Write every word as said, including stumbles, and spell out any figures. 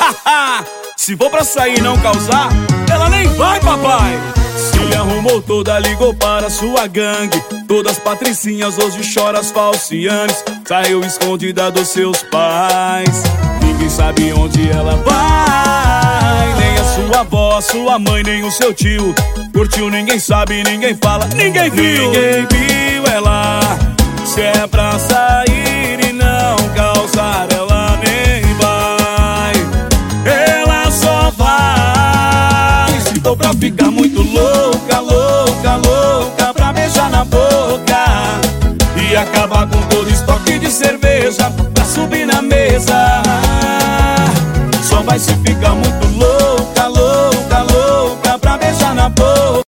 Se for pra sair e não causar, ela nem vai, papai. Se arrumou toda, ligou para sua gangue. Todas patricinhas, hoje chora as falcianes. Saiu escondida dos seus pais. Ninguém sabe onde ela vai. Nem a sua avó, a sua mãe, nem o seu tio. Curtiu, ninguém sabe, ninguém fala, ninguém viu. Ninguém viu ela. Se é pra sair e não causar, ela nem vai. Ela só vai se for pra ficar muito